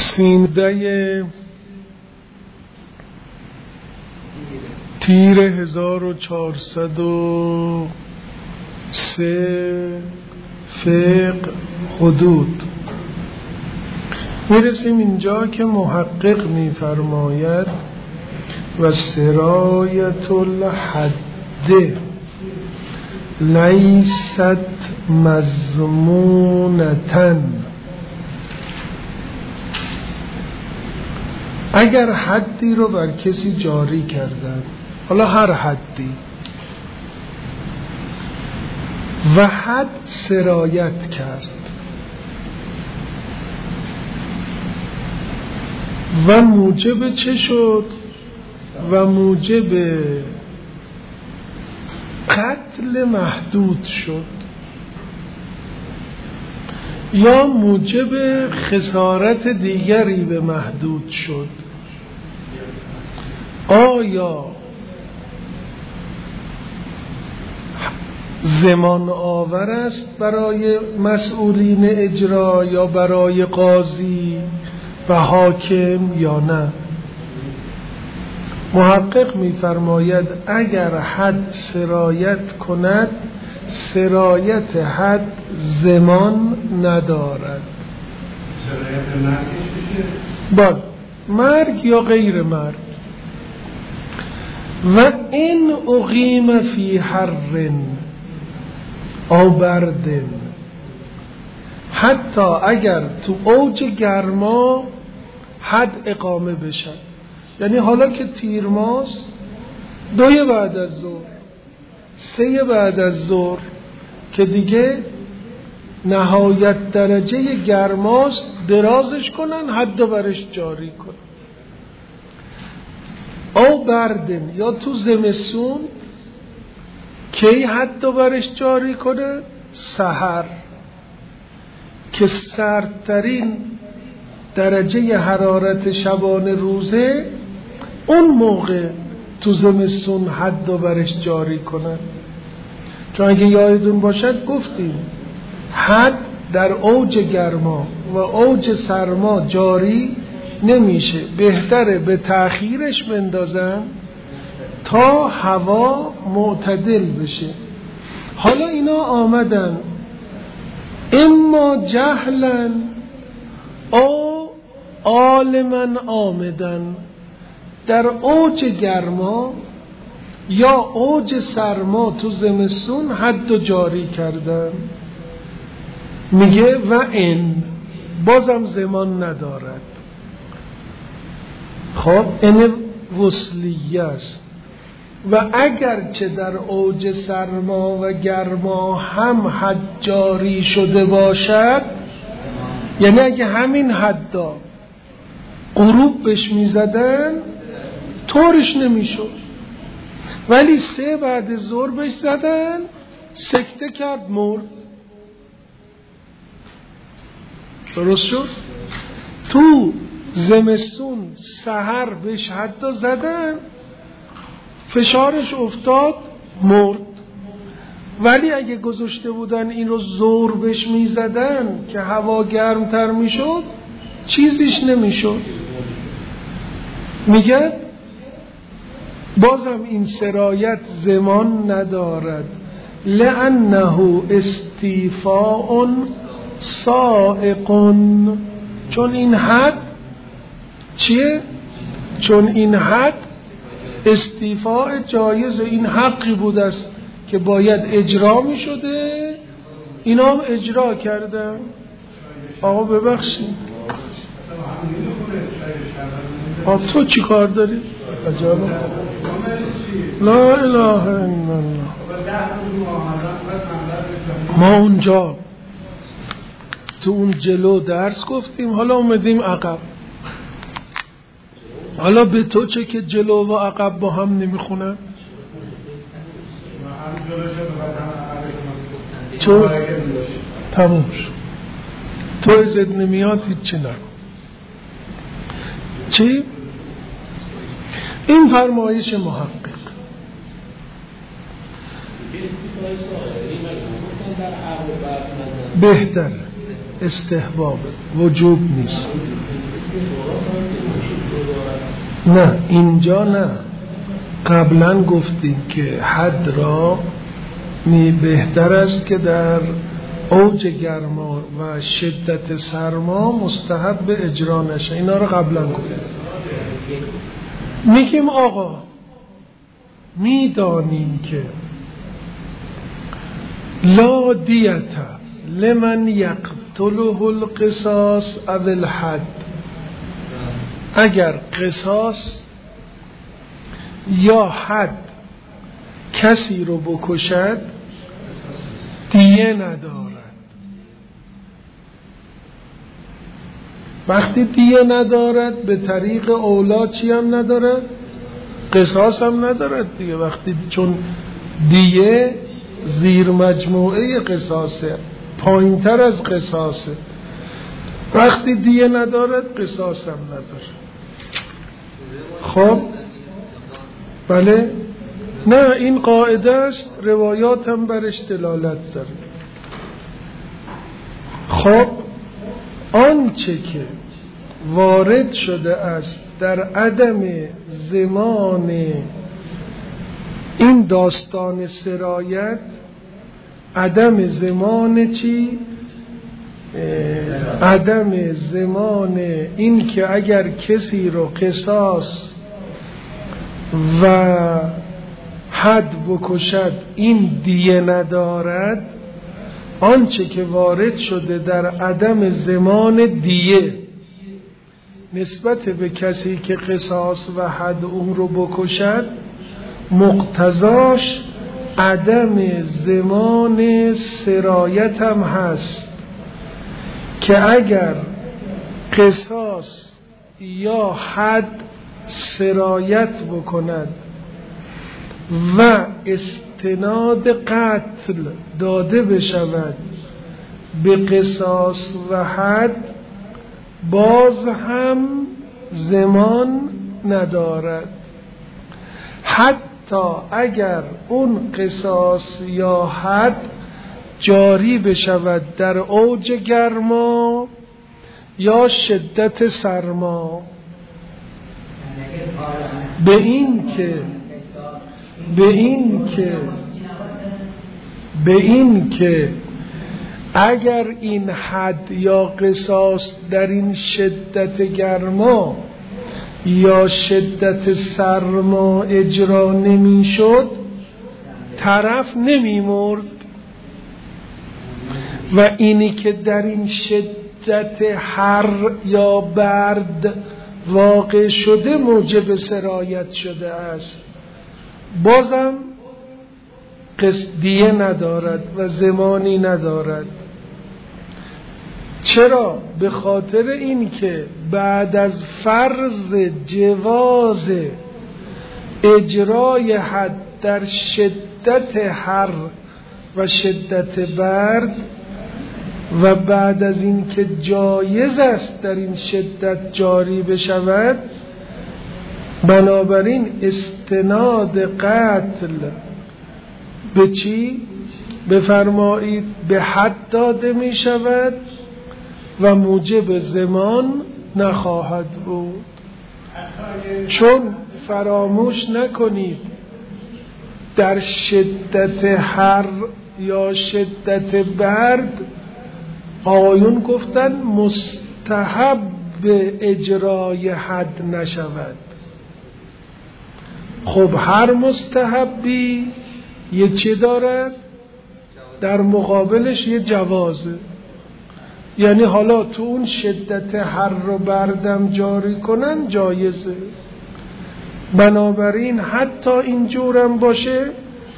13 تیر 1403 فقه حدود. میرسیم اینجا که محقق میفرماید و سرایت الحد لیست مضمونتن. اگر حدی رو بر کسی جاری کردن، حالا هر حدی، و حد سرایت کرد و موجب چه شد؟ و موجب قتل محدود شد یا موجب خسارت دیگری به محدود شد، آیا زمان آور است برای مسئولین اجرا یا برای قاضی و حاکم یا نه؟ محقق می‌فرماید اگر حد سرایت کند، سرایت حد زمان ندارد. سرایت مرگش بله، مرگ یا غیر مرگ. و این اقیم فی حر او برد، حتی اگر تو اوج گرما حد اقامه بشد، یعنی حالا که تیر ماست، 2 بعد از ظهر، 3 بعد از ظهر که دیگه نهایت درجه گرماست، درازش کنن، حد برش جاری کنن. او بردن، یا تو زمستون کی حد برش جاری کنه؟ سحر، که سردترین درجه حرارت شبانه روزه، اون موقع تو زمستون حد برش جاری کنن. چون اگه یادتون باشد گفتیم حد در اوج گرما و اوج سرما جاری نمیشه، بهتره به تأخیرش بندازن تا هوا معتدل بشه. حالا اینا آمدن اما جهلا او عالما آمدن، در اوج گرما یا اوج سرما تو زمستون حد جاری کردن. میگه و این بازم زمان ندارد. خب این وصلیه است. و اگرچه در اوج سرما و گرما هم حد جاری شده باشد، یعنی اگه همین حدا غروب بهش میزدن طورش نمیشد، ولی 3 بعد ظهر بهش زدن، سکته کرد، مرد. درست شد؟ تو زمستون سحر بهش حدا زدن، فشارش افتاد، مرد. ولی اگه گذاشته بودن این رو ظهر بهش میزدن که هوا گرمتر میشد، چیزیش نمیشد. میگه بازم این سرایت زمان ندارد، لانه استیفاء سائق. چون این حد چیه؟ چون این حد استیفاء جایز، این حقی بود است که باید اجرا می شده، اینا هم اجرا کردن. آقا ببخشید، تو چی کار داری؟ عجب. لا اله الا الله. ما اونجا تو اون جلو درس گفتیم، حالا اومدیم عقب. حالا به تو چه که جلو و عقب با هم نمیخونن؟ تو تموم شد، تو ازت نمیاد هیچی نکن. چی؟ این فرمایش محقق. بهتر استحباب، وجوب نیست. نه اینجا نه، قبلا گفتیم که حد را بهتر است که در اوج گرما و شدت سرما مستحب به اجرا نشه. اینا رو قبلا گفتیم. میگیم آقا میدانیم که لا دیت لمن یقتله القصاص او الحد، اگر قصاص یا حد کسی رو بکشد دیه ندارد. وقتی دیه ندارد به طریق اولا چی هم ندارد؟ قصاص هم ندارد دیگه. وقتی چون دیه زیر مجموعه قصاصه، پایینتر از قصاصه، وقتی دیه ندارد قصاص هم ندارد. خب بله، نه این قاعده است، روایات هم برش دلالت داره. خب آنچه که وارد شده است در عدم زمان این داستان سرایت، عدم زمان چی؟ عدم زمان این که اگر کسی رو قصاص و حد بکشد این دیه ندارد، آنچه که وارد شده در عدم زمان دیه نسبت به کسی که قصاص و حد اون رو بکشد، مقتضاش عدم زمان سرایت هم هست که اگر قصاص یا حد سرایت بکند و استناد قتل داده بشود به قصاص و حد، باز هم زمان ندارد. حتی اگر اون قصاص یا حد جاری بشود در اوج گرما یا شدت سرما، به این که اگر این حد یا قصاص در این شدت گرما یا شدت سرما اجرا نمی شد، طرف نمی مرد، و اینی که در این شدت حر یا برد واقع شده موجب سرایت شده است، بازم دیه ندارد و زمانی ندارد. چرا؟ به خاطر این که بعد از فرض جواز اجرای حد در شدت حر و شدت برد و بعد از این که جایز است در این شدت جاری بشود، بنابراین استناد قتل به چی؟ بفرمایید به حد داده می شود و موجب زمان نخواهد بود. چون فراموش نکنید در شدت حر یا شدت برد آقایون گفتن مستحب اجرای حد نشود. خب هر مستحبی یه چی دارد؟ در مقابلش یه جوازه. یعنی حالا تو اون شدت حر و بردم جاری کنن جایزه. بنابراین حتی اینجورم باشه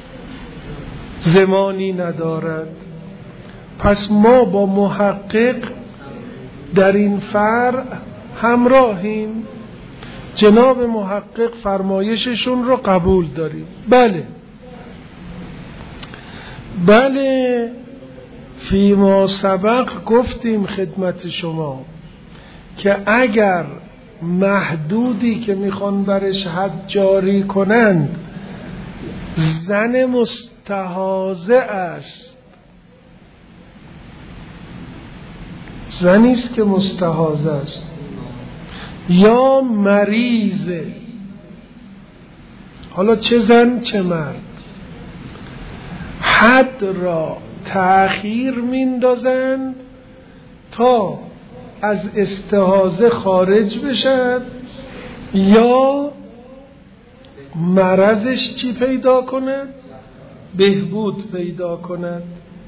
زمانی ندارد. پس ما با محقق در این فرع همراهیم، جناب محقق فرمایششون رو قبول داریم. بله فیما سبق گفتیم خدمت شما که اگر محدودی که میخوان برش حد جاری کنند زن مستحاضه است، زنیست که مستحاضه است، یا مریضه، حالا چه زن چه مرد، حد را تأخیر میندازند تا از استحاضه خارج بشد یا مرضش چی پیدا کند؟ بهبود پیدا کند.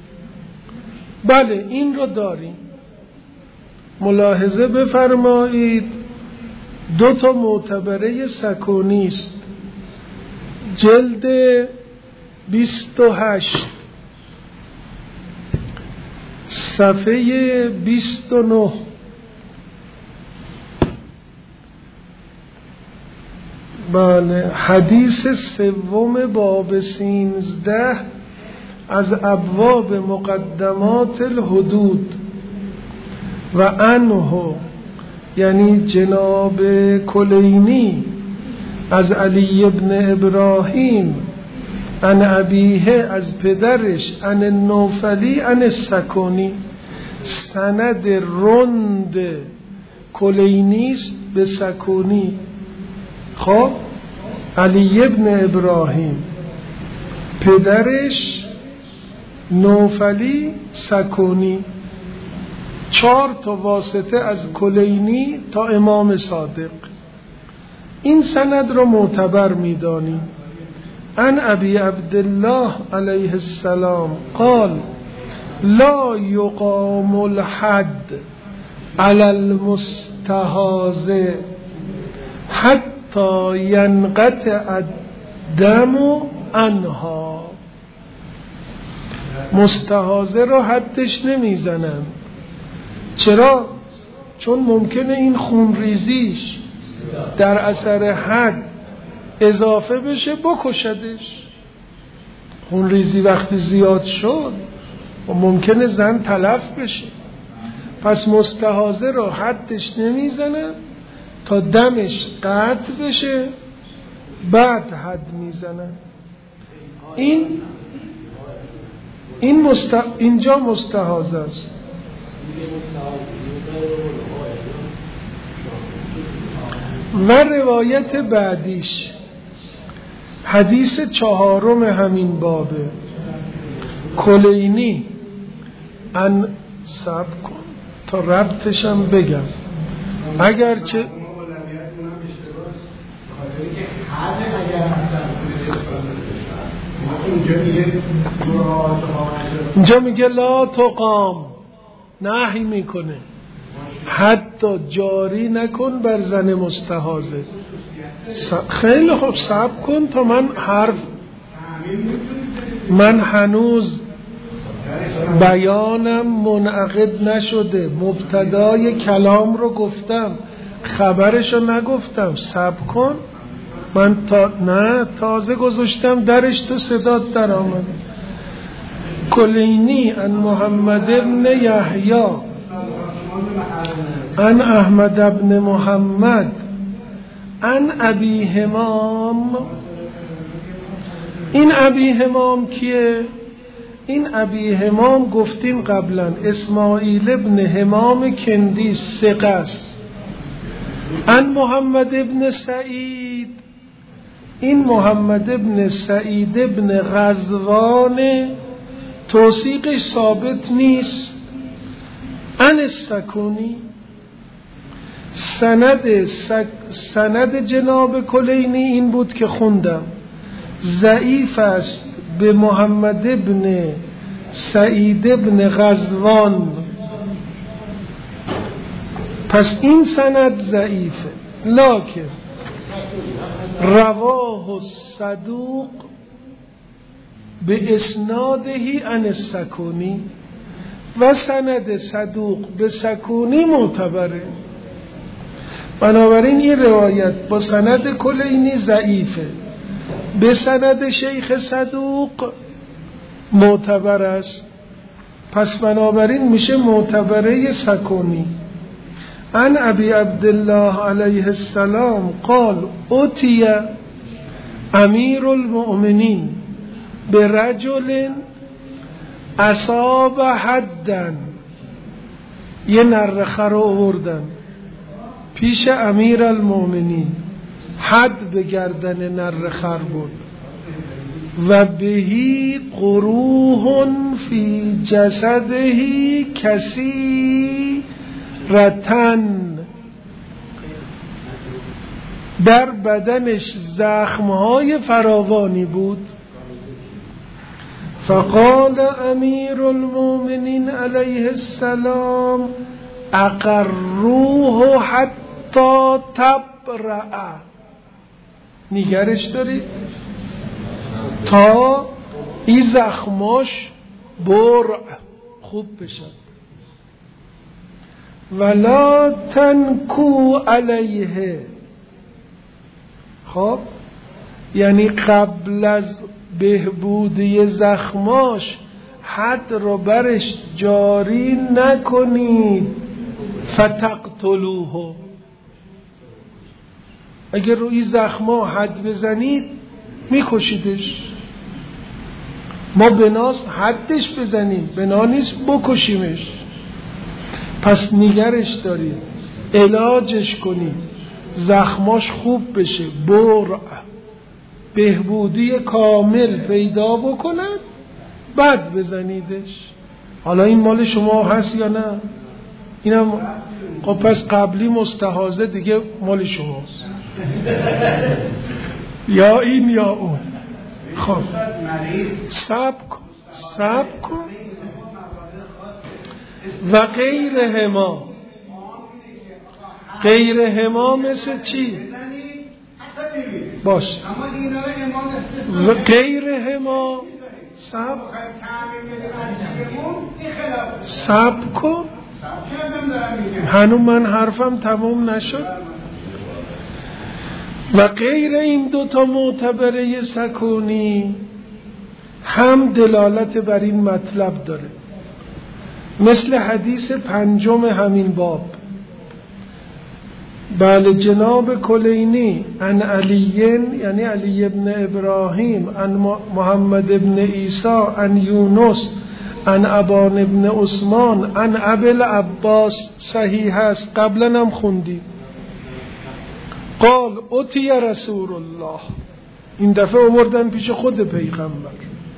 بله این رو داریم. ملاحظه بفرمایید 2 معتبره سکونی است، جلد 28 صفحه 29. بله، حدیث 3 باب 13 از ابواب مقدمات الحدود و عنه، یعنی جناب کلینی از علی ابن ابراهیم عن ابیه از پدرش عن النوفلی عن السکونی، سند رند کلینی است به سکونی. خب علی ابن ابراهیم، پدرش نوفلی، سکونی، 4 واسطه از کلینی تا امام صادق. این سند رو معتبر می‌دانیم. عن ابی عبدالله علیه السلام قال لا یقام الحد علی المستحاضه حتی ینقطع الدم عنها. مستحاضه رو حدش نمیزنن. چرا؟ چون ممکنه این خونریزیش در اثر حد اضافه بشه بکشدش. خونریزی وقتی زیاد شد و ممکنه زن تلف بشه، پس مستحاضه رو حدش نمیزنن تا دمش قطع بشه بعد حد میزنن. اینجا مستحاضه است. و روایت بعدیش حدیث 4 همین بابه، کلینی ان صبر کن تا ربطشم بگم اگرچه اینجا میگه لا تقام، نهی میکنه حتی جاری نکن بر زن مستحاضه. خیلی خوب صبر کن تا من هنوز بیانم منعقد نشده، مبتدای کلام رو گفتم خبرشو نگفتم، صبر کن. من تازه گذاشتم درش تو صدات در آمد. کلینی ان محمد ابن یحیی ان احمد ابن محمد ان ابی همام. این ابی همام کیه؟ این ابی همام گفتیم قبلا اسماعیل ابن همام کندی ثقه است. ان محمد ابن سعید، این محمد ابن سعید ابن غزوان توثیقش ثابت نیست. ان السکونی، سند جناب کلینی این بود که خوندم، ضعیف است به محمد ابن سعید ابن غزوان، پس این سند ضعیفه. لکن رواه الصدوق به اسنادهی عن السکونی، و سند صدوق به سکونی معتبره. بنابراین این روایت با سند کلینی ضعیفه، به سند شیخ صدوق معتبر است، پس بنابراین میشه معتبره سکونی. عن ابی عبدالله علیه السلام قال اتی امیر المؤمنین برجل اصاب حدن، یه نرخه رو آوردن پیش امیر المؤمنین حد به گردن نر خر بود و بهی قروح فی جسده کثیرتن، در بدنش زخمهای فراوانی بود. فقال امیر المؤمنین علیه السلام اقروه حتی تبرأ، نگرش دارید تا این زخماش برع خوب بشد. ولا تنکو علیه، خب یعنی قبل از بهبودی زخماش حد رو برش جاری نکنید. فتقتلوه، اگر روی زخما حد بزنید میکشیدش. ما بناست حدش بزنیم، بنا نیست بکشیمش. پس نگرش دارید، علاجش کنید، زخماش خوب بشه، برع بهبودی کامل پیدا بکند، بعد بزنیدش. حالا این مال شما هست یا نه؟ اینم خب پس قبلی مستحاضه دیگه مال شماست. یا این یا اون. خب صبر کن. و غیرهما مثل چی؟ باش. و غیرهما صبر کن، هنوز من حرفم تمام نشد. و غیر این دوتا معتبره سکونی هم دلالت بر این مطلب داره، مثل حدیث 5 همین باب. بله جناب کلینی عن علی، یعنی علی ابن ابراهیم، عن محمد ابن عیسی، عن یونس، عن ابان ابن عثمان، عن ابل عباس، صحیح است، قبلا هم خوندیم. قال اتی رسول الله، این دفعه آوردن پیش خود پیغمبر،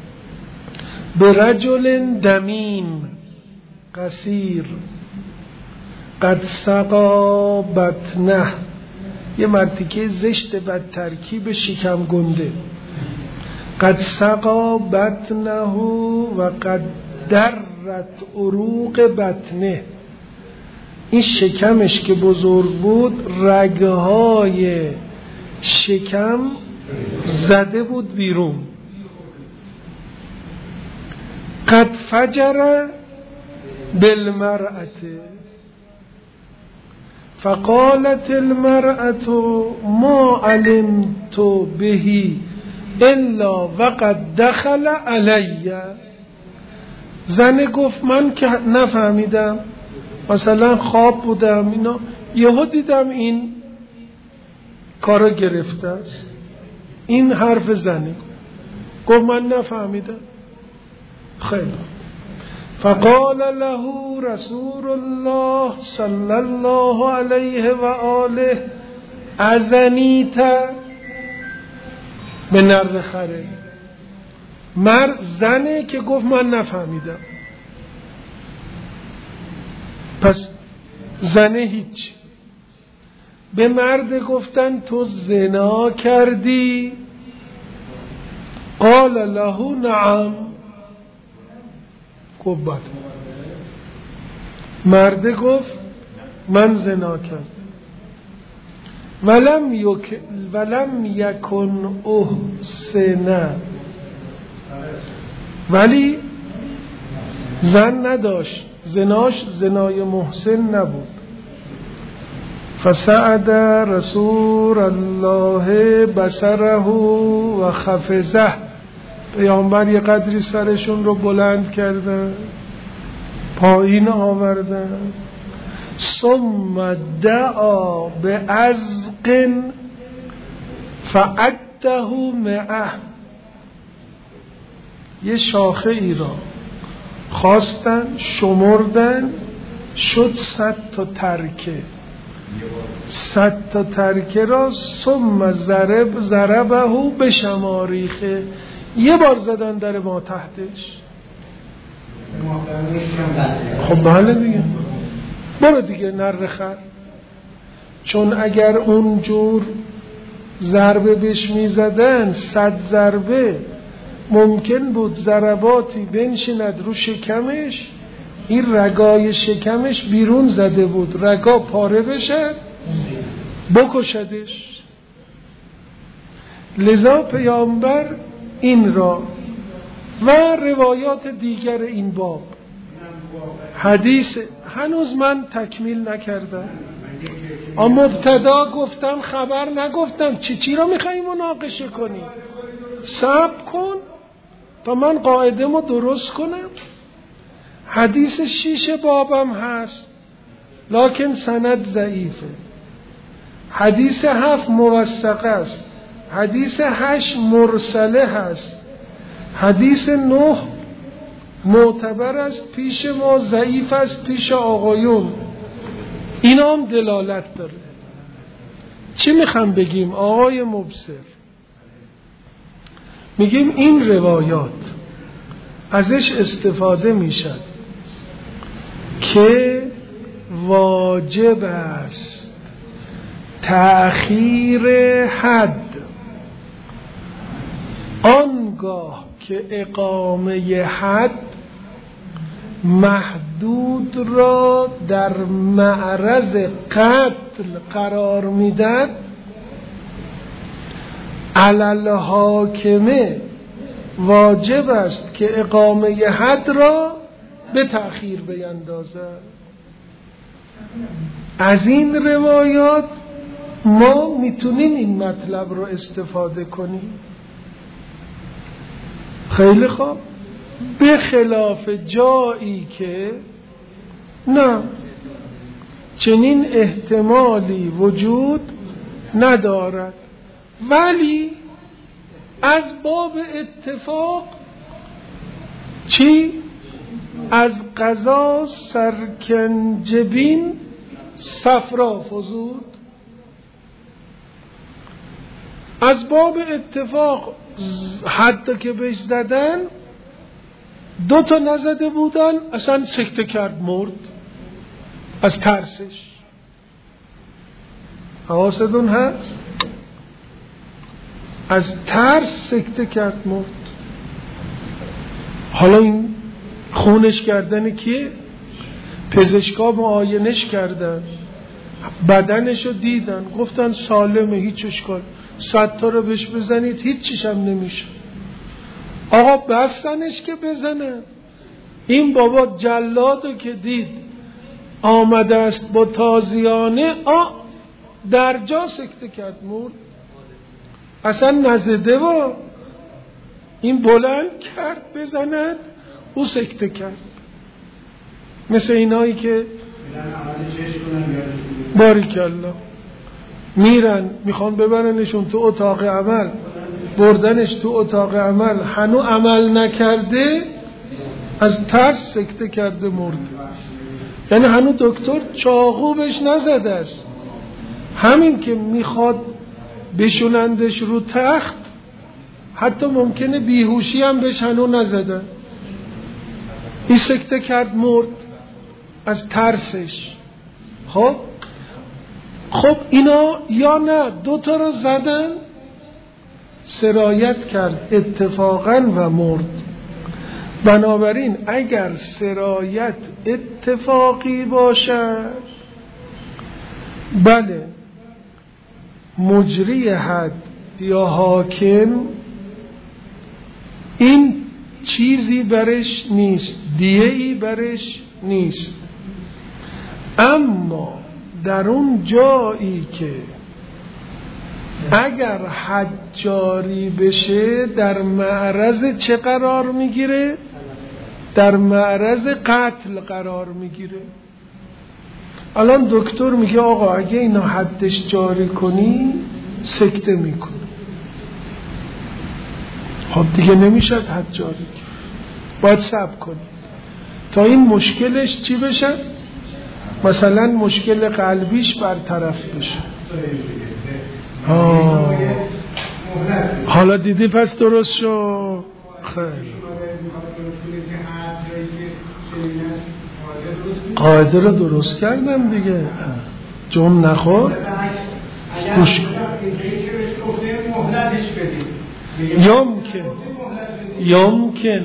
برجل دمین قصیر قد سقا بطنه، یه مرتیکه زشت بد ترکیب شکم گنده. قد سقا بطنه و قد درت عروق بطنه، این شکمش که بزرگ بود رگهای شکم زده بود بیرون. قد فجر بالمرأة فقالت المرأة ما علمت به الا وقد دخل علی، زن گفت من که نفهمیدم، مثلا خواب بودم اینا، یهو دیدم این کارو گرفته است. این حرف زنه گفت من نفهمیدم. خیلی. فقال له رسول الله صلی الله علیه و آله ازنیت، به نر خره، زنه که گفت من نفهمیدم. پس زنه هیچ. به مرد گفتن تو زنا کردی؟ قال له نعم، گفت بله. مرد گفت من زنا کردم. ولم یکن احسن، ولی زن نداشت، زناش زنای محسن نبود. فسعد رسول الله بصره و خفزه، پیامبر یه قدری سرشون رو بلند کردن، پایین آوردن. ثم دعا بعزق فعده معه، یه شاخه ای را خواستن شمردن، شد 100 تا ترکه. 100 تا ترکه را ثم ضربه به شماریخه، یه بار زدن در ما تحتش. خب بله دیگه، برو دیگه نره خر. چون اگر اونجور ضربه بهش میزدن 100 ضربه ممکن بود ضرباتی بنشیند رو شکمش، این رگای شکمش بیرون زده بود، رگا پاره بشه بکشدش. لذا پیامبر این را و روایات دیگر این باب حدیث هنوز من تکمیل نکردم، اما مبتدا گفتم خبر نگفتم. چی را میخوایی مناقشه کنی؟ صبر کن تا من قاعده ما درست کنم. حدیث 6 بابم هست لکن سند ضعیفه. حدیث 7 موثقه است. حدیث 8 مرسله هست. حدیث 9 معتبر است پیش ما، ضعیف است پیش آقایون. اینا هم دلالت داره. چی میخوام بگیم آقای مبصر؟ میگیم این روایات ازش استفاده میشد که واجب است تأخیر حد آنگاه که اقامه حد محدود را در معرض قتل قرار میداد، علی الحاکمه واجب است که اقامه حد را به تأخیر بیندازد. از این روایات ما میتونیم این مطلب رو استفاده کنیم. خیلی خوب، به خلاف جایی که نه چنین احتمالی وجود ندارد، ولی از باب اتفاق چی؟ از قضا سرکنجبین صفرا فزود. از باب اتفاق حتی که بهش زدن 2 تا نزده بودن، اصلا سکته کرد مرد از ترسش. حواستون هست؟ از ترس سکته کرد مرد. حالا این خونش کردن کیه؟ پزشکا معاینش کردن، بدنشو دیدن، گفتن سالمه، هیچ اشکال، 100 تا رو بهش بزنید هیچیش هم نمیشه. آقا بستنش که بزنن. این بابا جلادو که دید آمده است با تازیانه در جا سکته کرد مرد. اصلا نزده و این بلند کرد بزند، او سکته کرد. مثل اینایی که باریکالله میرن میخوان ببرنشون تو اتاق عمل، بردنش تو اتاق عمل، هنو عمل نکرده از ترس سکته کرده مرد. یعنی هنو دکتر چاقو بهش نزده است، همین که میخواد بشونندش رو تخت حتی ممکنه بیهوشی هم بهش هنو نزده، این سکته کرد مرد از ترسش. خب اینا یا نه 2 تا رو زدن سرایت کرد اتفاقا و مرد. بنابراین اگر سرایت اتفاقی باشد، بله مجری حد یا حاکم این چیزی برش نیست، دیه‌ای برش نیست. اما در اون جایی که اگر حد جاری بشه در معرض چه قرار میگیره؟ در معرض قتل قرار میگیره. الان دکتر میگه آقا اگه اینا حدش جاری کنی سکته میکنه. خب دیگه نمیشه حد جاری کنی، باید صبر کنی تا این مشکلش چی بشه؟ مثلا مشکل قلبیش برطرف بشه. حالا دیدی پس درست شو. خیلی قاعده رو درست کردم دیگه، جون نخور گوش کن. یمکن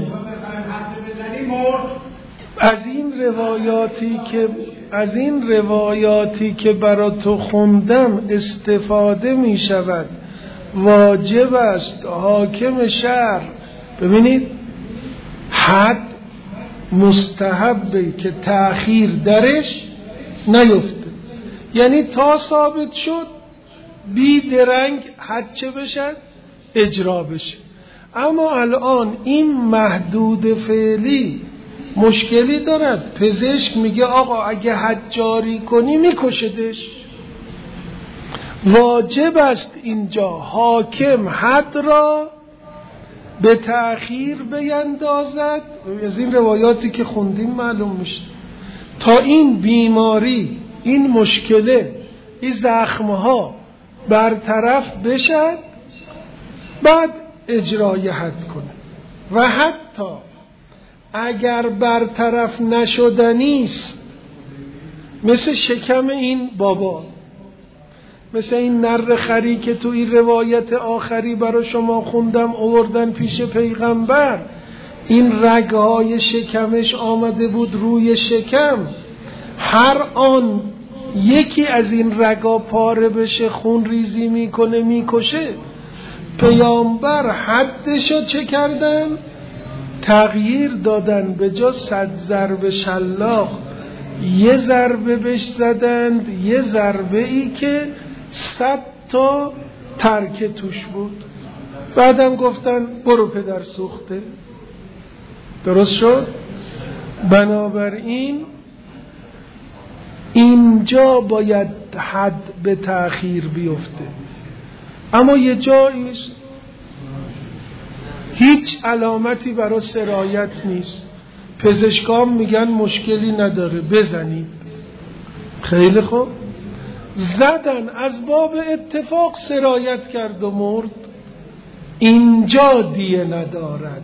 از این روایاتی که برا تو خوندم استفاده می شود واجب است حاکم شهر، ببینید حد مستحبه که تأخیر درش نیفته، یعنی تا ثابت شد بی درنگ حد چه بشد؟ اجرا بشه. اما الان این محدود فعلی مشکلی دارد. پزشک میگه آقا اگه حد جاری کنی میکشدش. واجب است اینجا حاکم حد را به تأخیر بیندازد. از این روایاتی که خوندیم معلوم میشه تا این بیماری، این مشکله، این زخمها برطرف بشد بعد اجرای حد کنه. و حتی اگر برطرف نشدنی است، مثل شکم این بابا، مثل این نر خری که تو این روایت آخری برای شما خوندم آوردن پیش پیغمبر، این رگهای شکمش آمده بود روی شکم، هر آن یکی از این رگا پاره بشه خون ریزی میکنه میکشه. پیامبر حدشو چه کردن؟ تغییر دادن. به جا 100 ضرب شلاق 1 ضربه بهش زدند، 1 ضربه ای که 100 تا ترکه توش بود. بعدم گفتن برو پدر سوخته. درست شد؟ بنابراین اینجا باید حد به تأخیر بیفته. اما یه جاییست هیچ علامتی برای سرایت نیست، پزشکان میگن مشکلی نداره بزنید. خیلی خوب، زدن، از باب اتفاق سرایت کرد و مرد، اینجا دیه ندارد.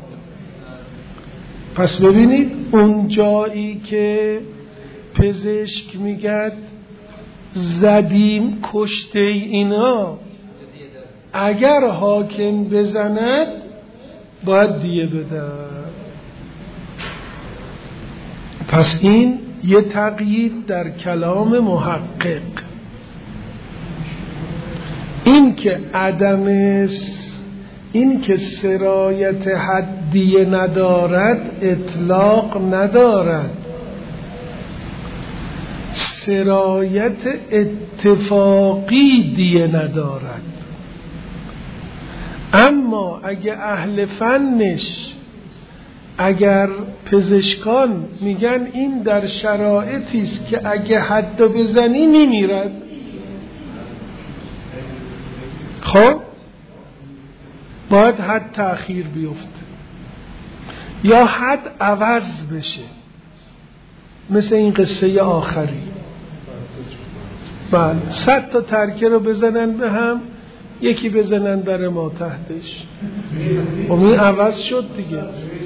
پس ببینید اون جایی که پزشک میگد زدیم کشته اینا، اگر حاکم بزند باید دیه بده. پس این یه تقیید در کلام محقق. این که این که سرایت حدیه ندارد اطلاق ندارد، سرایت اتفاقی دیه ندارد. اما اگه اهل فنش، اگر پزشکان میگن این در شرایطی است که اگه حد بزنی میمیرد، خب باید حد تأخیر بیفته یا حد عوض بشه، مثل این قصه آخری. بله 100 تا ترکه رو بزنن به هم، یکی بزنن در ما تحتش، این عوض شد دیگه.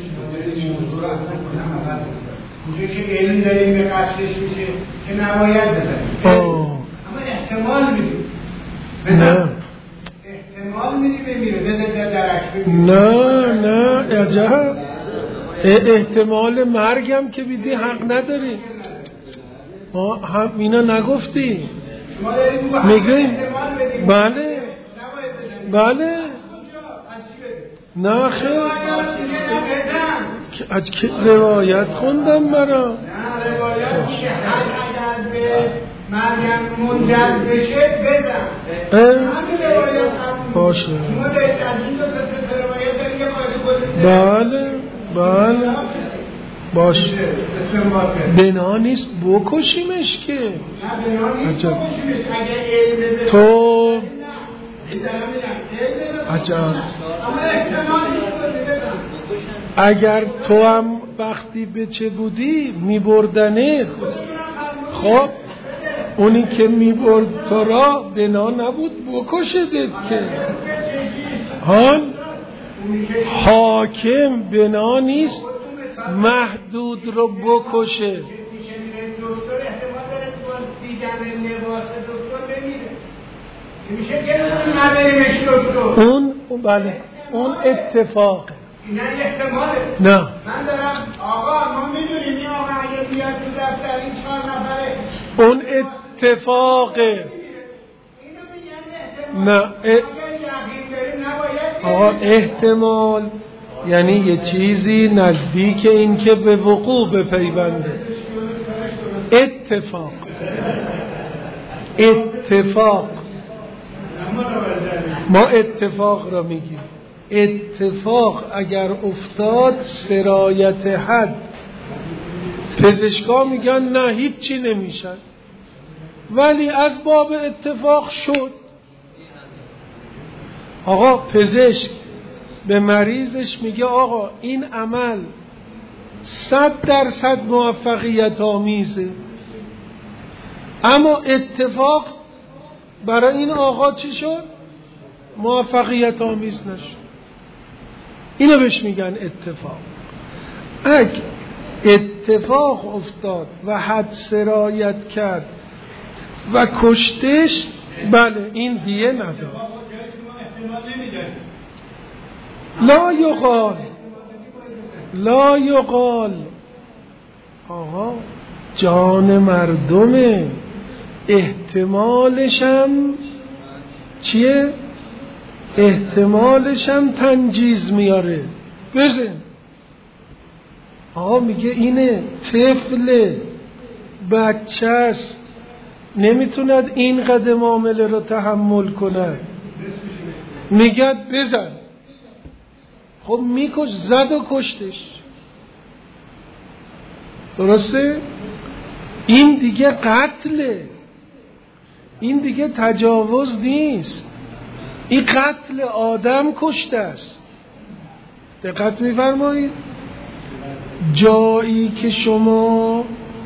اونجا که علم داریم به قصدش میشه که نباید بزنیم، اما احتمال میدیم. نه احتمال میدی بمیره، بذار در درک بمیره. نه عجب، احتمال مرگم که بیدی حق نداری. هم اینا نگفتی؟ میگه بله بله نه خیر، از که روایت خوندم برا. نه روایت که هر اگر به مرگم منجر بشه بزن، همین روایت هم باشه. ما در این دو تا روایت داریم یه قاعده بله بله باشه. بنا نیست بکشیمش که. نه بنا نیست بکشیمش، اگر علم تو عجب. اگر تو هم وقتی بچه بودی میبردنه، خب خب اونی که میبرد تو را بنا نبود بکشدت که هان حاکم بنا نیست محدود رو بکشه. اون بله اون اتفاقه. نه احتماله. نه من دارم آقا ما میدونیم این آقا اگه بیاد تو دفتر این 4 نفره اون اتفاقه. اینو میگن احتمال. نه آقا احتمال یعنی یه چیزی نزدیک این که به وقوع بپیونده. اتفاق ما اتفاق را میگیم. اتفاق اگر افتاد سرایت حد، پزشکا میگن نه هیچی نمیشن، ولی از باب اتفاق شد. آقا پزشک به مریضش میگه آقا این عمل 100% موفقیت آمیزه، اما اتفاق برای این آقا چی شد؟ موفقیت آمیز نشد. اینو بهش میگن اتفاق. اگه اتفاق افتاد و حد سرایت کرد و کشتش، بله این دیه نداره. لا یقال آقا جان مردمه، احتمالشم چیه؟ احتمالشم تنجیز میاره. بزن آقا میگه اینه طفله، بچه است، نمیتوند این قدر معامله رو تحمل کنه، میگه بزن. خب میکش، زد و کشتش. درسته؟ این دیگه قتله، این دیگه تجاوز نیست، این قتل آدم کشته است. دقت میفرمایید؟ جایی که شما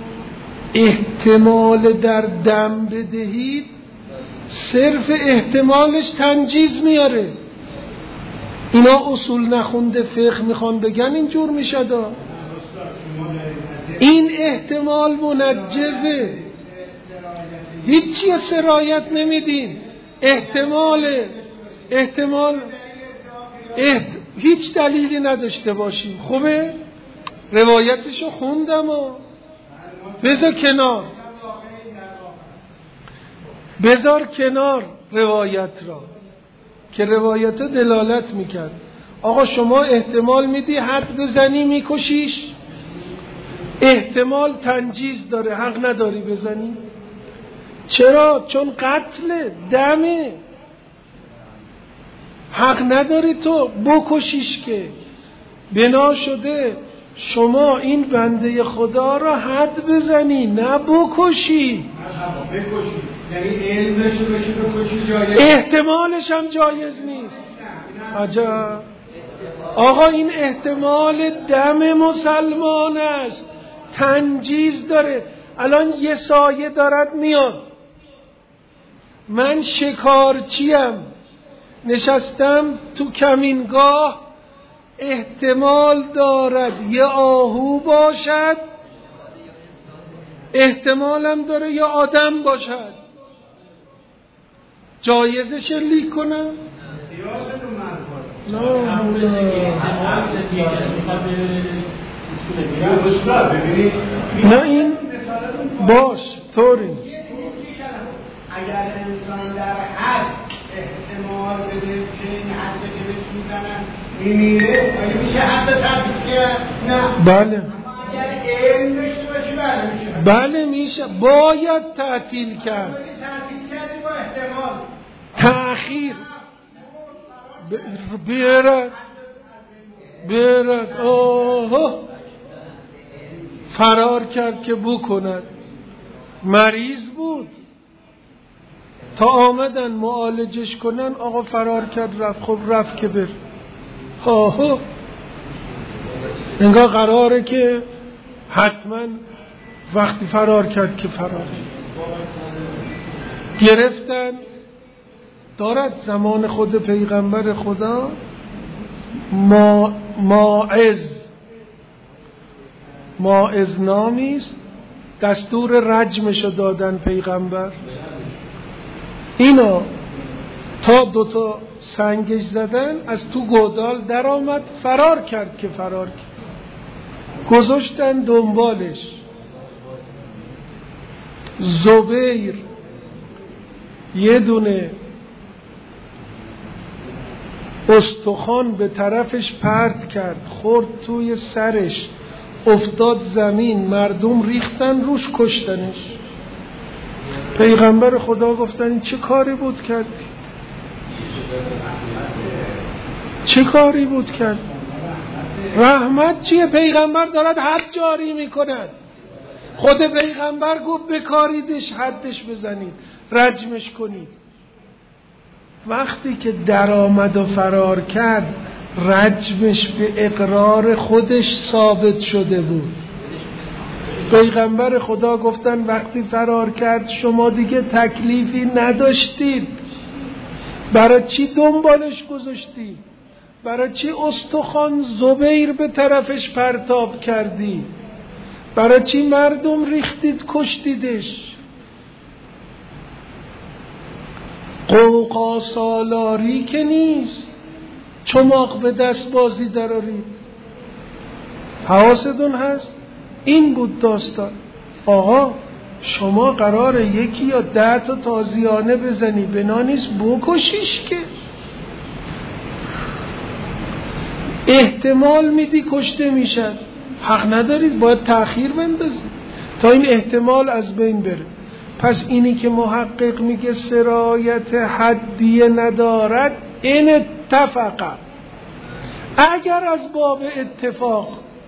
احتمال در دم بدهید صرف احتمالش تنجیز میاره. اینا اصول نخونده فقه میخوان بگن اینجور میشه دا. این احتمال منجزه، هیچی سرایت نمیدین. احتمال هیچ دلیلی نداشته باشیم. خوبه؟ روایتشو خوندم و بذار کنار روایت را که روایت دلالت میکرد. آقا شما احتمال میدی حد بزنی میکشیش، احتمال تنجیز داره، حق نداری بزنی. چرا؟ چون قتل دمه، حق نداری تو بکشیش که بنا شده شما این بنده خدا را حد بزنی نه بکشی. احتمالش هم جایز نیست. عجب. آقا این احتمال دم مسلمان است، تنجیز داره. الان یه سایه دارد میاد، من شکارچیم نشستم تو کمینگاه، احتمال دارد یه آهو باشد، احتمالم داره یه آدم باشد. جایزه شلیک کنم؟ نه این باش طوری اگر انسان در حد احتمال بده که این حد که بهش میزنن میمیره، آیا میشه حد تعطیل کرد؟ نه. بله. اگر علم داشته باشی بله میشه. بله میشه، باید تعطیل کرد. تعطیل کردی با احتمال تأخیر بیرد فرار کرد که بکند. مریض بود تا آمدن معالجش کنن، آقا فرار کرد رفت. خب رفت که بر انگار قراره که حتما وقتی فرار کرد که فرار گرفتن. دارد زمان خود پیغمبر خدا ماعز نامیست، دستور رجمشو دادن پیغمبر. اینا تا 2 سنگش زدن، از تو گودال در آمد، فرار کرد که فرار کرد. گذاشتن دنبالش. زبیر یه دونه استخوان به طرفش پرت کرد، خورد توی سرش، افتاد زمین، مردم ریختن روش کشتنش. پیغمبر خدا گفتن چه کاری بود کردی؟ چه کاری بود کرد؟ رحمت چیه؟ پیغمبر دارد حد جاری میکند. خود پیغمبر گفت بکاریدش، حدش بزنید، رجمش کنید. وقتی که در آمد و فرار کرد، رجمش به اقرار خودش ثابت شده بود. پیغمبر خدا گفتن وقتی فرار کرد شما دیگه تکلیفی نداشتید، برای چی دنبالش گذاشتی؟ برای چی استخوان زبیر به طرفش پرتاب کردی؟ برای چی مردم ریختید کشتیدش؟ قوقا سالاری که نیست، چماق به دست بازی درارید. حواستون هست؟ این بود داستان. آقا شما قراره 1 یا 10 تا تازیانه بزنی، بنا نیست بکشیش که. احتمال میدی کشته میشد، حق ندارید، باید تأخیر بندازید تا این احتمال از بین بره. پس اینی که محقق میگه سرایت حدیه ندارد، این اتفاقه، اگر از باب اتفاق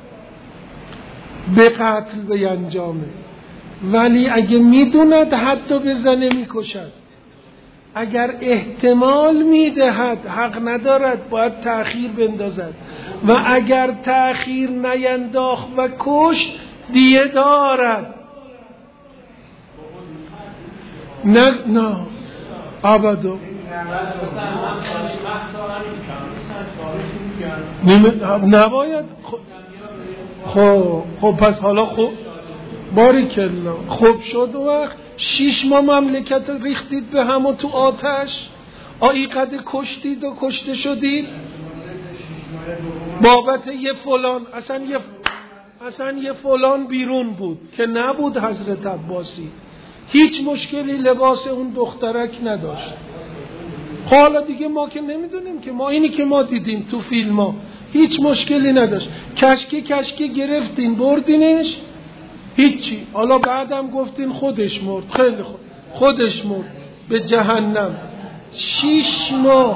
به قتل بینجامه، ولی اگه میدوند حد بزنه میکشد. اگر احتمال میدهد حق ندارد، باید تأخیر بندازد، و اگر تأخیر نینداخت و کشت دیه دارد. نه ابدا نباید. خب پس حالا خب باریکلا خوب شد. وقت 6 ماه مملکت ریختید به هم و تو آتش، آیقد کشتید و کشته شدید بابت یه فلان. اصلا یه فلان بیرون بود که نبود حضرت عباسی، هیچ مشکلی لباس اون دخترک نداشت. حالا دیگه ما که نمیدونیم که، ما اینی که ما دیدیم تو فیلم ها هیچ مشکلی نداشت. کشکی گرفتین بردینش، هیچی. حالا بعدم گفتین خودش مرد، خیلی خودش مرد به جهنم. 6 ماه.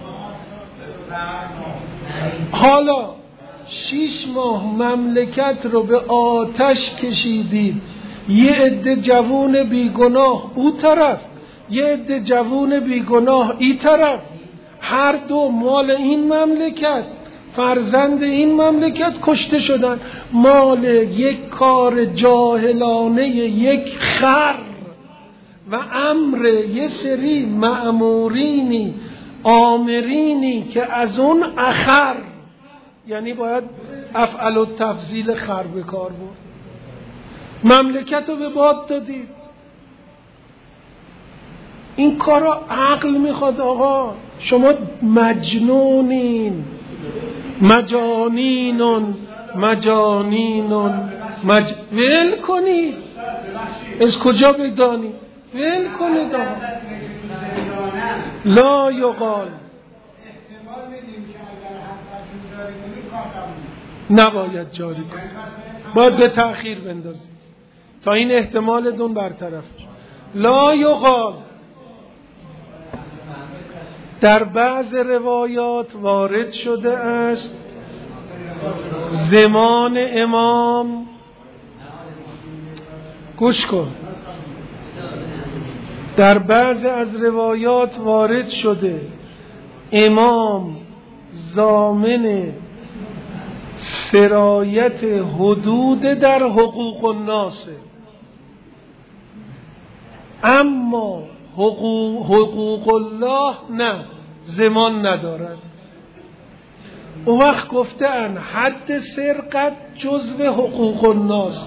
حالا 6 ماه مملکت رو به آتش کشیدید. یه عده جوون بیگناه او طرف، یه عده جوون بیگناه ای طرف، هر دو مال این مملکت، فرزند این مملکت کشته شدن. مال یک کار جاهلانه یک خر و امر یه سری مأمورینی آمرینی که از اون اخر، یعنی باید افعل و تفضیل خر به کار بود. مملکت رو به باد دادید. این کار رو عقل میخواد آقا. شما مجنونین، مجانینون ول کنید. از کجا بدانی؟ ول کنید آقا. لا یقال. نباید جاری کنید، باید به تأخیر بندازید تا این احتمال دون برطرف. لا یقال. در بعض روایات وارد شده است زمان امام، گوش کن، در بعض از روایات وارد شده امام ضامن سرایت حدود در حقوق الناس. اما حقوق الله نه، ضمان ندارد. اون وقت گفتن حد سرقت جزو حقوق الناس،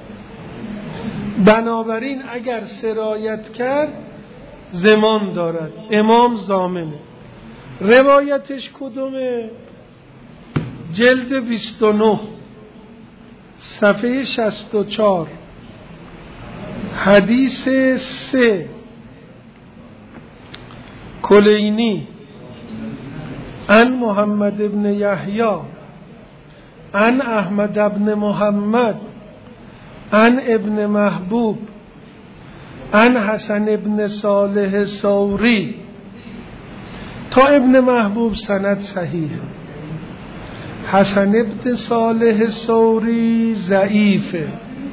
بنابراین اگر سرایت کرد ضمان دارد، امام ضامنه. روایتش کدومه؟ جلد 29 صفحه 64 حدیث 3 کلینی عن محمد بن یحیی عن احمد بن محمد عن ابن محبوب عن حسن ابن صالح ثوری تا ابن محبوب سند صحیح، حسن ابن صالح ثوری ضعیفه،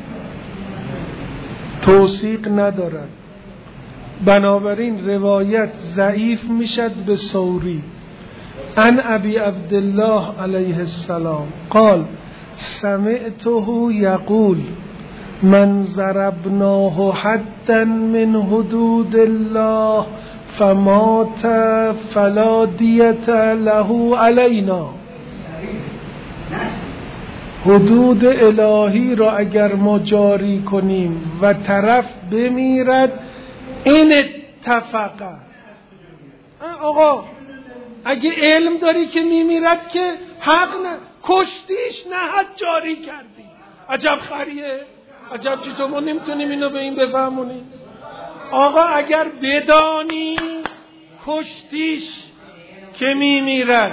توثیق ندارد، بنابراین روایت ضعیف میشد به ثوری. عن ابی عبدالله علیه السلام قال سمعته یقول من ضربناه حدا من حدود الله فمات فلا دیت له علینا. حدود الهی را اگر ما جاری کنیم و طرف بمیرد این اتفاقه. آقا اگه علم داری که میمیرد که حق نه، کشتیش نه حد جاری کردی. عجب خریه، عجب چی تو ما نمیتونیم اینو به این بفهمونیم. آقا اگر بدانی کشتیش که میمیرد،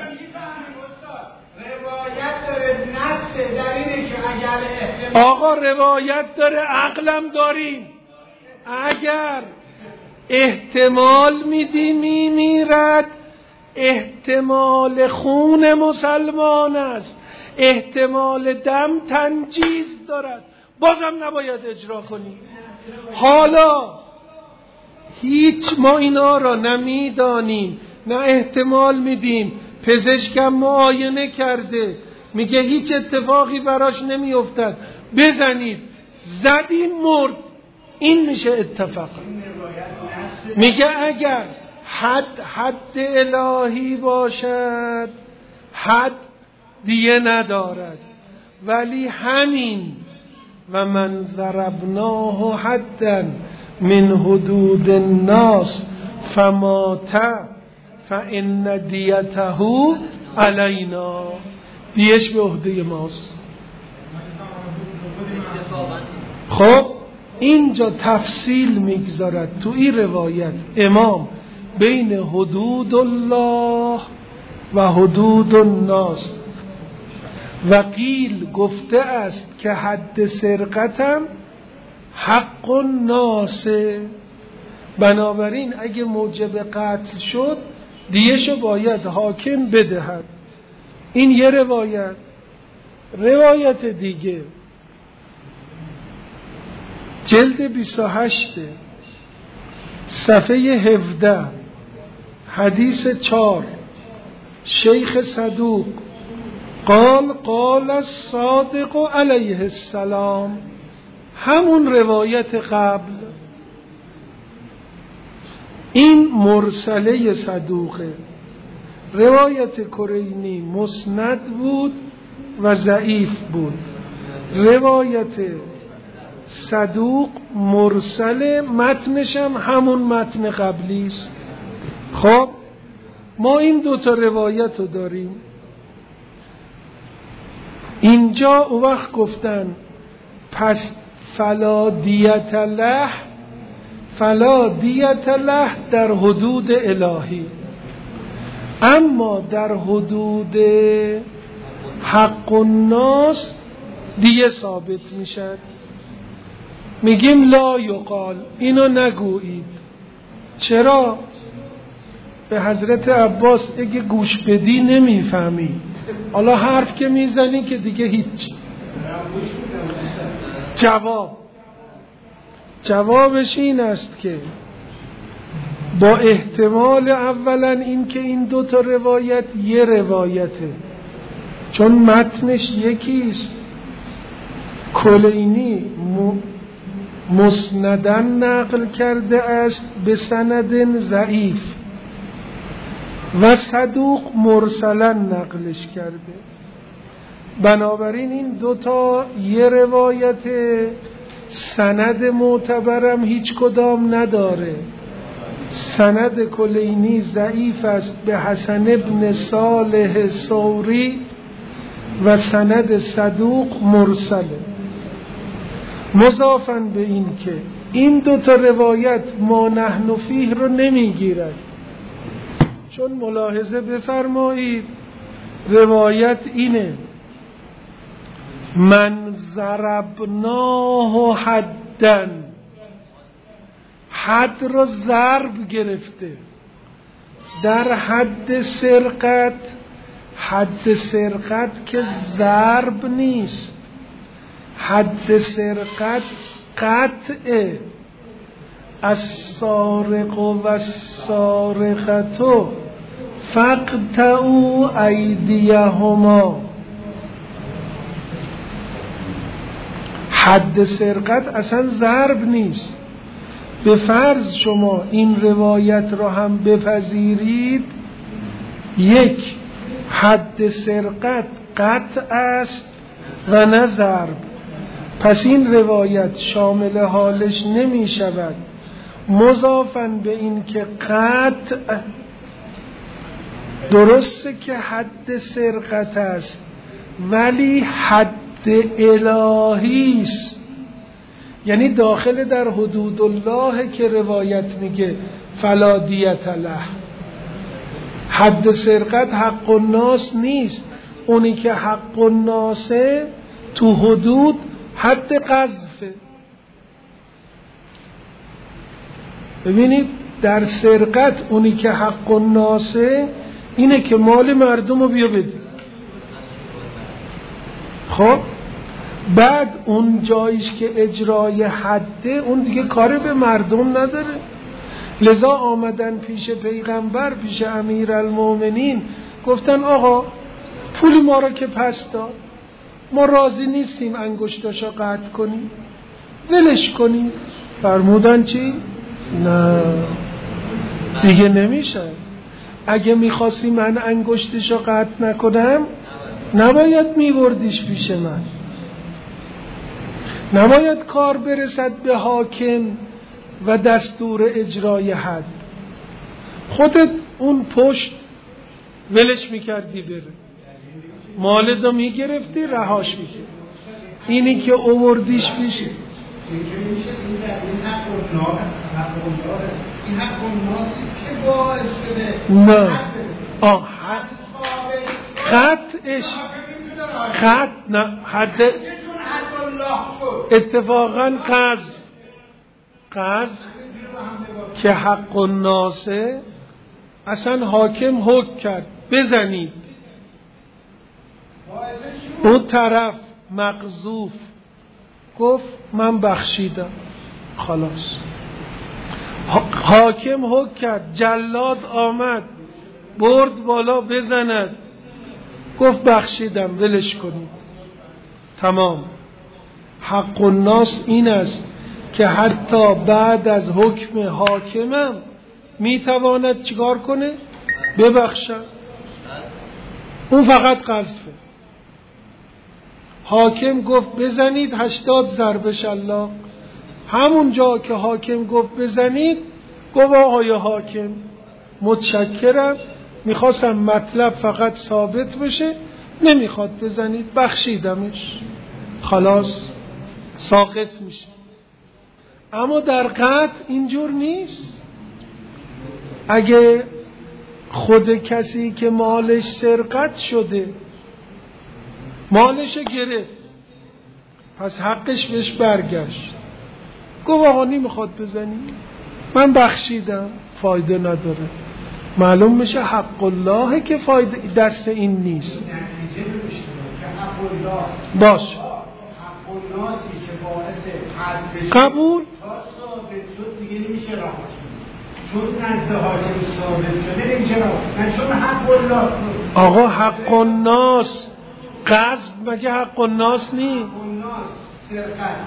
روایت داره نص در اینه که اگر آقا روایت داره، عقلم داریم، اگر احتمال میدی میمیرد، احتمال خون مسلمان است، احتمال دم تنجیز دارد، بازم نباید اجرا کنی. حالا هیچ ما اینا را نمیدانیم، نه احتمال میدیم، پزشکم معاینه کرده میگه هیچ اتفاقی براش نمیافتد، بزنید، زدین مرد، این میشه اتفاق. میگه اگر حد الهی باشد حد دیه ندارد، ولی همین و من ضربناه حدا من حدود الناس فمات فان دیته علینا، دیش به عهده ماست. خب اینجا تفصیل میگذارد تو این روایت امام بین حدود الله و حدود الناس، و قیل گفته است که حد سرقتم حق الناس، بنابراین اگه موجب قتل شد دیهشو باید حاکم بدهد. این یه روایت. روایت دیگه جلد 28 صفحه 17 حدیث 4 شیخ صدوق قال الصادق علیه السلام، همون روایت قبل. این مرسله صدوقه. روایت کرینی مسند بود و ضعیف بود، روایت صدوق مرسل، متنش هم همون متن قبلی است. خب ما این دوتا روایت رو داریم. اینجا او وقت گفتن پس فلا دیت له در حدود الهی، اما در حدود حق الناس دیه ثابت میشد. میگیم لا یقال، اینو نگویید. چرا؟ به حضرت عباس اگه گوش بدی نمیفهمی، حالا حرف که میزنی که دیگه هیچ. جوابش این است که با احتمال اولا این که این دوتا روایت یه روایته، چون متنش یکیست. کلینی مسندن نقل کرده است به سند ضعیف و صدوق مرسلا نقلش کرده. بنابراین این دوتا یه روایت سند معتبرم هیچ کدام نداره. سند کلینی ضعیف است به حسن ابن صالح ثوری و سند صدوق مرسله. مضافاً به این که این دوتا روایت ما نحن فیه رو نمیگیرد، چون ملاحظه بفرمایید روایت اینه من ضربناه حدن، حد رو ضرب گرفته. در حد سرقت، حد سرقت که ضرب نیست، حد سرقت قطعه. السارق و السارقة فاقطعوا ایدیهما. حد سرقت اصلا ضرب نیست. به فرض شما این روایت را هم بپذیرید، یک، حد سرقت قطع است و نه ضرب، پس این روایت شامل حالش نمی شود. مضافاً به این که قطع درسته که حد سرقت است ولی حد الهی است، یعنی داخل در حدود الله که روایت میگه فلا دیت له. حد سرقت حق الناس نیست، اونی که حق الناسه تو حدود حد قذفه. ببینید در سرقت اونی که حق الناسه اینه که مال مردم رو بیا بدی. خب بعد اون جایش که اجرای حده اون دیگه کاری به مردم نداره. لذا آمدن پیش پیغمبر، پیش امیرالمومنین، گفتن آقا پول ما را که پس داد، ما راضی نیستیم انگشتاشو قطع کنیم، ولش کنیم. فرمودن چی؟ نه دیگه نمیشه. اگه میخواستی من انگشتشو قطع نکنم نباید میبردیش پیش من، نباید کار برسد به حاکم و دستور اجرای حد. خودت اون پشت ولش میکردی بره، مالدو میگرفتی رهاش میکردی. اینی که اووردیش پیشه این حق الناسی که باعث شده نه قطعش قطع نه حد اتفاقا قذف که حق الناسه اصلا حاکم حکم کرد بزنید، اون طرف مقذوف گفت من بخشیدم، خلاص. حاکم حکم کرد، جلاد آمد برد بالا بزند، گفت بخشیدم ولش کنید، تمام. حق الناس این است که حتی بعد از حکم حاکمم میتواند چیکار کنه؟ ببخشد. اون فقط قذفه. حاکم گفت بزنید 80 ضرب شلاق، همون جا که حاکم گفت بزنید گفت آقای حاکم متشکرم، میخواستم مطلب فقط ثابت بشه، نمیخواد بزنید، بخشیدمش، خلاص ساقط میشه. اما در قطع اینجور نیست. اگه خود کسی که مالش سرقت شده مالش گرفت، پس حقش بهش برگشت، گفت آقا نمیخواد بزنی، من بخشیدم، فایده نداره، معلوم میشه حق الله که فایده دست این نیست. باش حق الناسی که باعث حد بشه قبول تا ثابت شد دیگه نمیشه رها، چون نزد حاکم ثابت شده نمیشه رها، من چون حق الله. آقا حق الناس قصد مگه حق الناس نی؟ حق الناس سرقت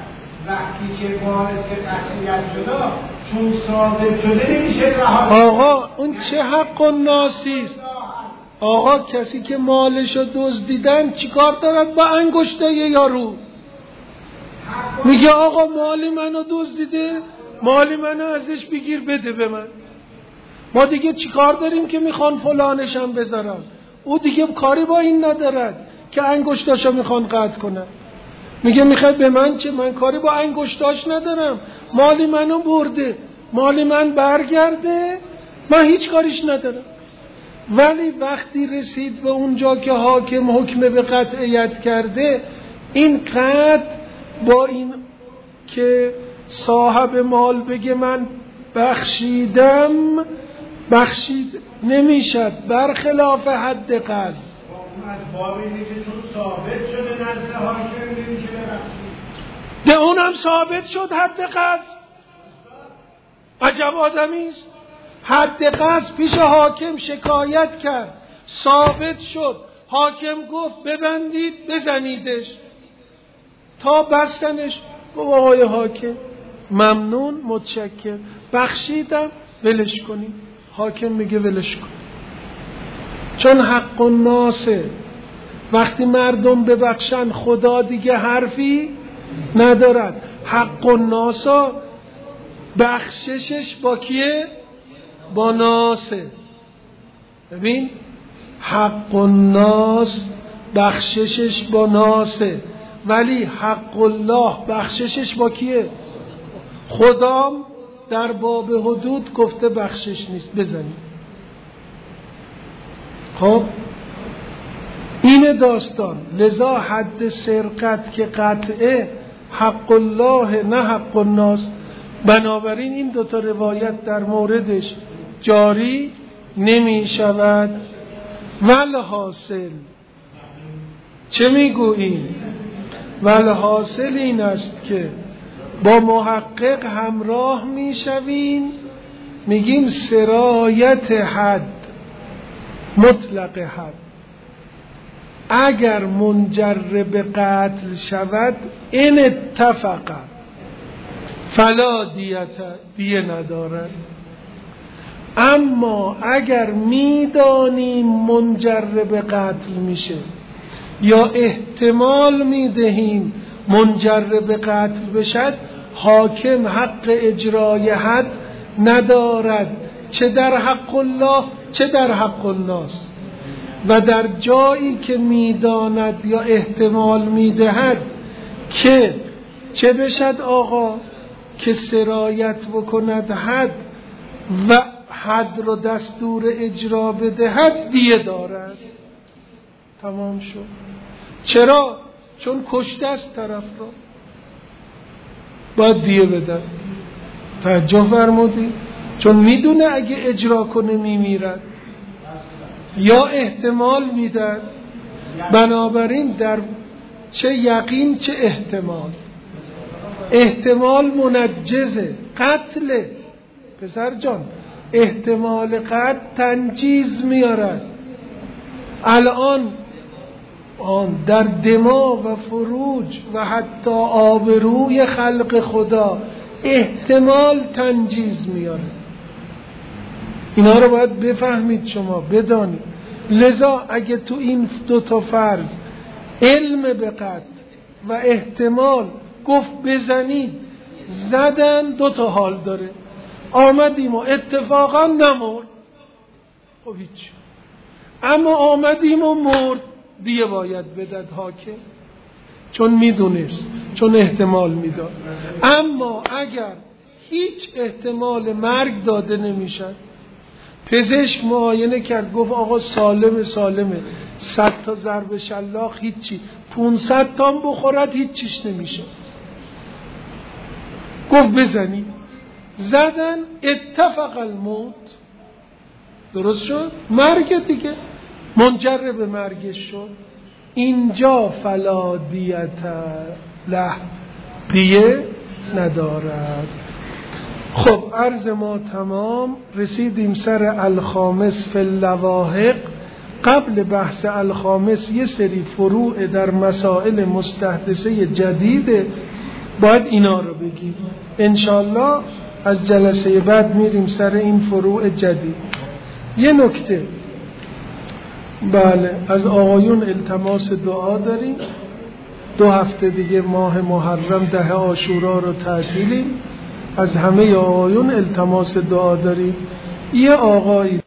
وقتی که باعث قطعیت شده چون ثابت شده نمیشه رها. آقا اون چه حق الناسی است؟ آقا کسی که مالشو دزدیدن چیکار دارد با انگشتای یارو؟ میگه آقا مال منو دزدیده، مال منو ازش بگیر بده به من. ما دیگه چیکار داریم که میخوان فلانشم بذارن؟ او دیگه کاری با این ندارد که انگشتاشو میخوان قطع کنن. میگه میخوای به من چه؟ من کاری با انگشتاش ندارم، مالی منو برده، مالی من برگرده، من هیچ کاریش ندارم. ولی وقتی رسید به اونجا که حاکم حکم به قطعیت کرده، این قطع با این که صاحب مال بگه من بخشیدم بخشید نمیشد، برخلاف حد قصد. از باب اینه که چون ثابت شده نزد حاکم نمیشه ببخشید. به اونم ثابت شد حد قصد. عجب آدمیست. حد قصد پیش حاکم شکایت کرد، ثابت شد، حاکم گفت ببندید بزنیدش تا بستنش. گفت آقای حاکم ممنون متشکر، بخشیدم ولش کنید. حاکم میگه ولش کن، چون حق الناسه. وقتی مردم ببخشن خدا دیگه حرفی ندارد. حق الناسا بخششش با کیه؟ با ناسه. ببین حق الناس بخششش با ناسه، ولی حق الله بخششش با کیه؟ خدا در باب حدود گفته بخشش نیست، بزنید. خب این داستان. لذا حد سرقت که قطعه حق الله نه حق الناس، بنابراین این دوتا روایت در موردش جاری نمی شود. والحاصل چه میگوییم؟ والحاصل این است که با محقق همراه میشویم، میگیم سرایت حد، مطلق حد اگر منجر به قتل شود این اتفق فلا دیه ندارد. اما اگر میدانیم منجر به قتل میشه یا احتمال میدهیم منجر به قتل بشد، حاکم حق اجرای حد ندارد، چه در حق الله چه در حق الناس. و در جایی که میداند یا احتمال میدهد که چه بشد آقا؟ که سرایت بکند حد و حد رو دستور اجرا بدهد، دیه دارد. تمام شد. چرا؟ چون کشته است طرف رو، باید دیه بدن. توجه فرمودی؟ چون میدونه اگه اجرا کنه میمیرد یا احتمال میدن. بنابراین در چه یقین چه احتمال، احتمال منجزه، قتل. پسر جان احتمال قتل تنجیز میارد. الان در دماغ و فروج و حتی آبروی خلق خدا احتمال تنجیز میاره. اینا رو باید بفهمید، شما بدانید. لذا اگه تو این دو تا فرض علم به قتل و احتمال گفت بزنید، زدن دو تا حال داره. آمدیم و اتفاقا نمرد، خب هیچ. اما آمدیم و مرد، دیگه باید بدد حاکم، چون میدونست، چون احتمال میداد. اما اگر هیچ احتمال مرگ داده نمیشد، پزشک معاینه کرد گفت آقا سالمه 100 تا ضرب شلاق هیچی، 500 تا بخورد هیچیش نمیشه، گفت بزنی. زدن، اتفق الموت، درست شد، مرگ دیگه منجر به مرگش شد. اینجا فلا دیت له، دیه ندارد. خب عرض ما تمام. رسیدیم سر الخامس فی اللواحق. قبل بحث الخامس یه سری فروع در مسائل مستحدثه جدیده. باید اینا رو بگیم. انشالله از جلسه بعد میریم سر این فروع جدید. یه نکته، بله، از آقایون التماس دعا داریم. 2 هفته دیگه ماه محرم 10 عاشورا رو تعطیلیم. از همه آقایون التماس دعا داریم. یه آقایی